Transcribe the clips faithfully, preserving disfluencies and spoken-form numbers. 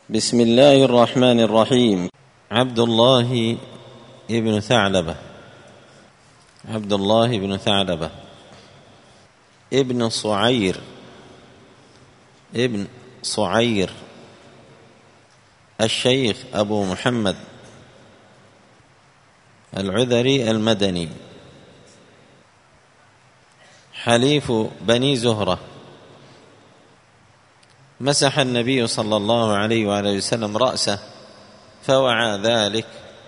بسم الله الرحمن الرحيم. عبد الله ابن ثعلبة عبد الله بن ثعلبة ابن صعير ابن صعير الشيخ أبو محمد العذري المدني، حليف بني زهرة. مسح النبي صلى الله عليه وآله وسلم رأسه فوعى ذلك،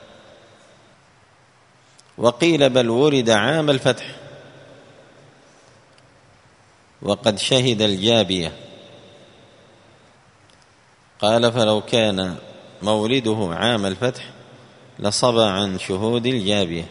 وقيل بل ولد عام الفتح وقد شهد الجابية. قال فلو كان مولده عام الفتح لصبى عن شهود الجابية.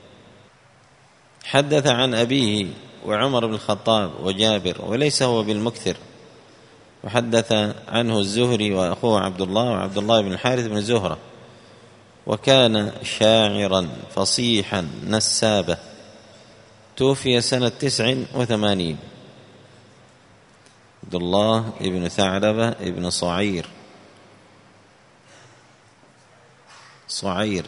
حدث عن أبيه وعمر بن الخطاب وجابر وليس هو بالمكثر، وحدث عنه الزهري وأخوه عبد الله وعبد الله بن الحارث بن زهرة، وكان شاعرا فصيحا نسابا، توفي سنة تسع وثمانين. عبد الله ابن ثعلبة ابن صعير صعير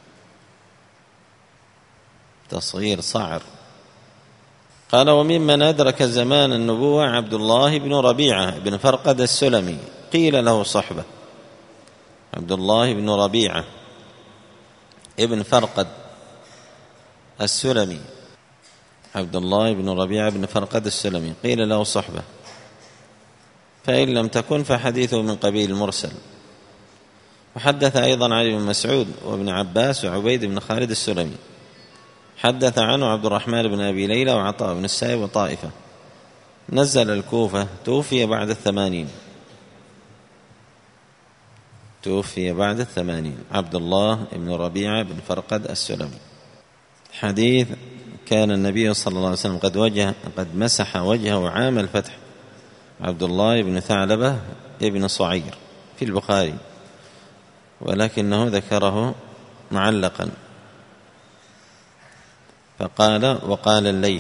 تصغير صعر. قال وممن أدرك زمان النبوة عبد الله بن ربيعة بن فرقد السلمي، قيل له صحبة. عبد الله بن ربيعة ابن فرقد السلمي عبد الله بن ربيعة بن فرقد السلمي قيل له صحبة، فإن لم تكن فحديثه من قبيل المرسل. وحدث أيضا علي بن مسعود وابن عباس وعبيد بن خالد السلمي. حدث عنه عبد الرحمن بن أبي ليلى وعطاء بن السائب وطائفة. نزل الكوفة، توفي بعد الثمانين توفي بعد الثمانين عبد الله بن ربيعة بن فرقد السلمي. حديث كان النبي صلى الله عليه وسلم قد وجه قد مسح وجهه عام الفتح. عبد الله بن ثعلبة ابن صعير في البخاري، ولكنه ذكره معلقا فقال وقال الليث،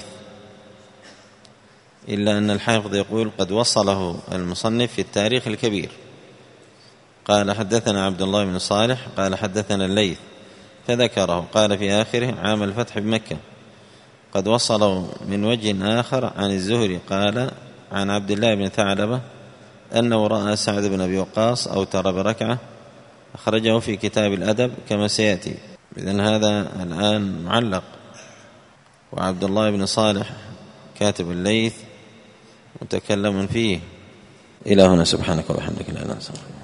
إلا أن الحافظ يقول قد وصله المصنف في التاريخ الكبير. قال حدثنا عبد الله بن صالح قال حدثنا الليث فذكره، قال في آخره عام الفتح بمكة. قد وصله من وجه آخر عن الزهري قال عن عبد الله بن ثعلبة أنه رأى سعد بن أبي وقاص أوتر بركعة، أخرجه في كتاب الأدب كما سيأتي. إذن هذا الآن معلق. وعبد الله بن صالح كاتب الليث متكلم فيه. إلى هنا، سبحانك وبحمدك لا إله إلا أنت.